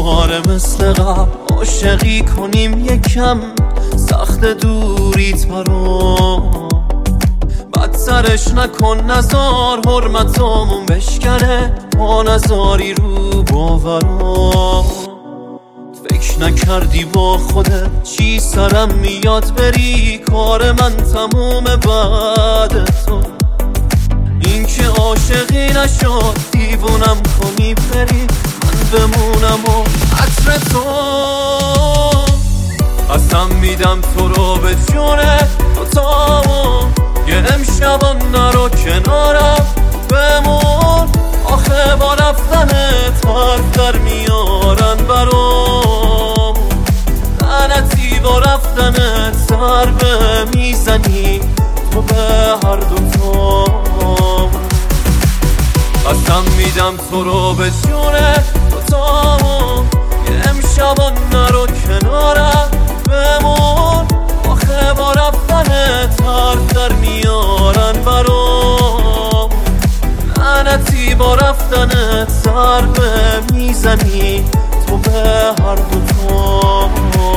دوباره مثل قبل عاشقی کنیم یکم، سخت دوریت برام بدترش نکن، نزار حرمتامون بشکنه، ما نزاری رو باورام. فکر نکردی با خودت چی سرم میاد بری، کار من تمومه بعد تو. این که عاشقی نشد دیوونم کنی بری، من بمونم و عطر تو. قسم میدم تو رو به جونه دوتامون، یه امشبا نرو کنارم بمون. آخه با رفتنت حرف در میارن برام، لعنتی با رفتنت ضربه میزنی تو به هر دوتام. قسم میدم تو رو به جونه دوتامون، یه امشبا نرو کنارم بمون. آخه با رفتنت حرف در میارن برام، لعنتی با رفتنت ضربه میزنی تو به هر دوتام.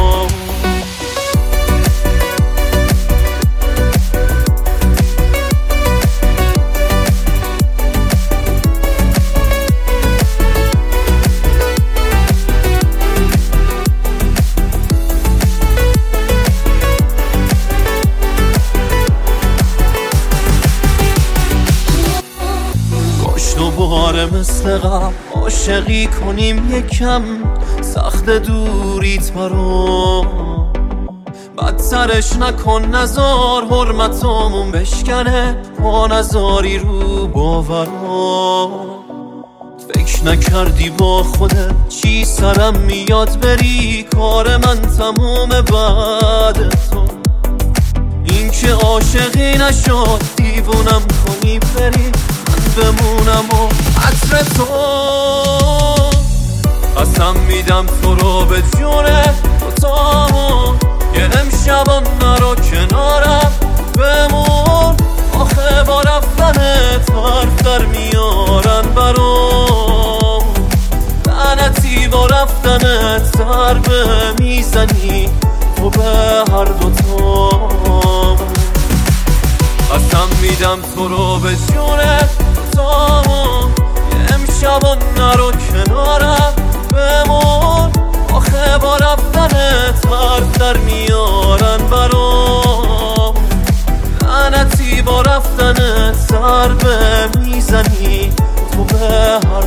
دوباره مثل قبل عاشقی کنیم یکم، سخت دوریت برام بدترش نکن، نزار حرمتامون بشکنه، ما نزاری رو باورام. فکر نکردی با خودت چی سرم میاد بری، کار من تمومه بعد تو. این که عاشقی نشد دیوونم کنی بری، بمونم و عطر تو. قسم میدم تو رو به جونه دوتامون، یه امشبا نرو کنارم بمون. آخه با رفتنت حرف در میارن برام، لعنتی با رفتنت ضربه میزنی تو به هر دوتام. قسم میدم تو رو به جونه دوتامون، یه امشبا نرو کنارم بمون. آخه با رفتنت حرف در میارن برام، لعنتی با رفتنت ضربه میزنی تو به هر